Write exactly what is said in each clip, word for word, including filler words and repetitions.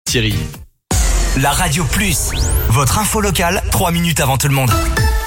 Thierry. La Radio Plus, votre info locale, trois minutes avant tout le monde.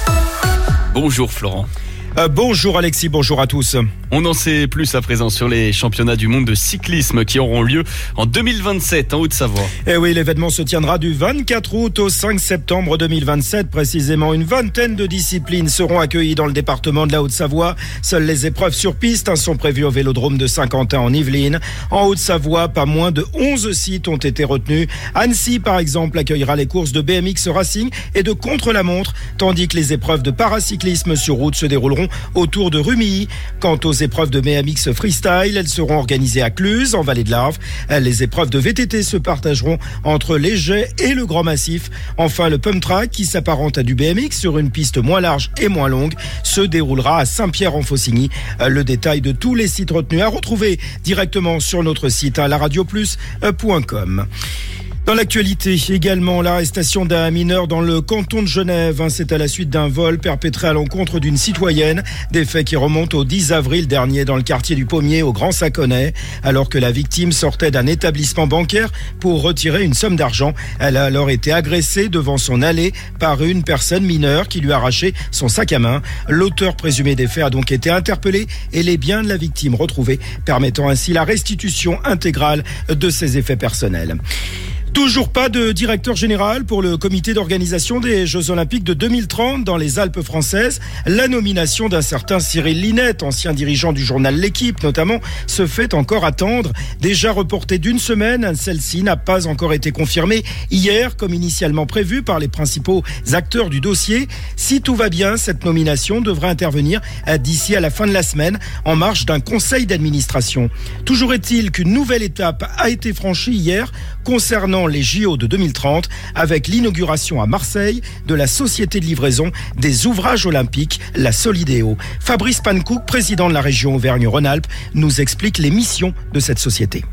Bonjour Florent. Euh, bonjour Alexis, bonjour à tous. On en sait plus à présent sur les championnats du monde de cyclisme qui auront lieu en deux mille vingt-sept en Haute-Savoie. Eh oui, l'événement se tiendra du vingt-quatre août au cinq septembre deux mille vingt-sept. Précisément, une vingtaine de disciplines seront accueillies dans le département de la Haute-Savoie. Seules les épreuves sur piste hein, sont prévues au vélodrome de Saint-Quentin en Yvelines. En Haute-Savoie, pas moins de onze sites ont été retenus. Annecy, par exemple, accueillera les courses de B M X Racing et de contre-la-montre, tandis que les épreuves de paracyclisme sur route se dérouleront autour de Rumilly. Quant aux épreuves de B M X Freestyle, elles seront organisées à Cluse, en Vallée de l'Arve. Les épreuves de V T T se partageront entre l'Éget et le Grand Massif. Enfin, le pump track, qui s'apparente à du B M X sur une piste moins large et moins longue, se déroulera à Saint-Pierre-en-Faucigny. Le détail de tous les sites retenus à retrouver directement sur notre site la radio plus point com. Dans l'actualité également, l'arrestation d'un mineur dans le canton de Genève. C'est à la suite d'un vol perpétré à l'encontre d'une citoyenne. Des faits qui remontent au dix avril dernier dans le quartier du Pommier au Grand Saconnet. Alors que la victime sortait d'un établissement bancaire pour retirer une somme d'argent. Elle a alors été agressée devant son allée par une personne mineure qui lui a arraché son sac à main. L'auteur présumé des faits a donc été interpellé et les biens de la victime retrouvés, permettant ainsi la restitution intégrale de ses effets personnels. Toujours pas de directeur général pour le comité d'organisation des Jeux Olympiques de deux mille trente dans les Alpes françaises. La nomination d'un certain Cyril Linette, ancien dirigeant du journal L'Équipe notamment, se fait encore attendre. Déjà reportée d'une semaine, celle-ci n'a pas encore été confirmée hier, comme initialement prévu par les principaux acteurs du dossier. Si tout va bien, cette nomination devrait intervenir d'ici à la fin de la semaine, en marge d'un conseil d'administration. Toujours est-il qu'une nouvelle étape a été franchie hier concernant les J O de deux mille trente avec l'inauguration à Marseille de la société de livraison des ouvrages olympiques, la Solidéo. Fabrice Pankouk, président de la région Auvergne-Rhône-Alpes, nous explique les missions de cette société.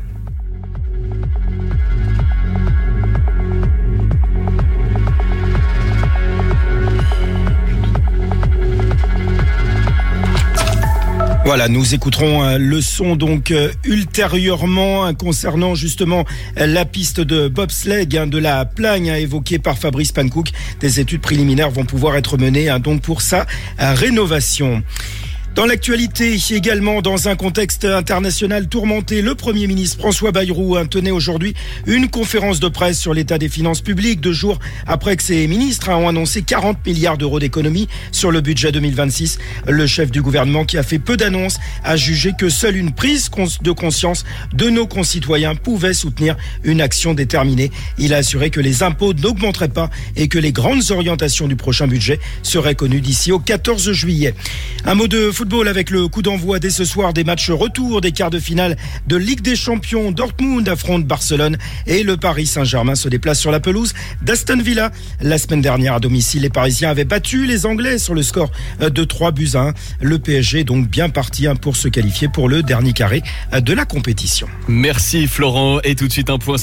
Voilà, nous écouterons le son donc ultérieurement concernant justement la piste de bobsleigh de la Plagne évoquée par Fabrice Pankouk. Des études préliminaires vont pouvoir être menées donc pour sa rénovation. Dans l'actualité, également dans un contexte international tourmenté, le Premier ministre François Bayrou tenait aujourd'hui une conférence de presse sur l'état des finances publiques, deux jours après que ses ministres ont annoncé quarante milliards d'euros d'économies sur le budget deux mille vingt-six. Le chef du gouvernement, qui a fait peu d'annonces, a jugé que seule une prise de conscience de nos concitoyens pouvait soutenir une action déterminée. Il a assuré que les impôts n'augmenteraient pas et que les grandes orientations du prochain budget seraient connues d'ici au quatorze juillet. Un mot de football avec le coup d'envoi dès ce soir des matchs retour des quarts de finale de Ligue des Champions. Dortmund affronte Barcelone et le Paris Saint-Germain se déplace sur la pelouse d'Aston Villa. La semaine dernière à domicile, les Parisiens avaient battu les Anglais sur le score de trois buts à un. Le P S G est donc bien parti pour se qualifier pour le dernier carré de la compétition. Merci Florent, et tout de suite un point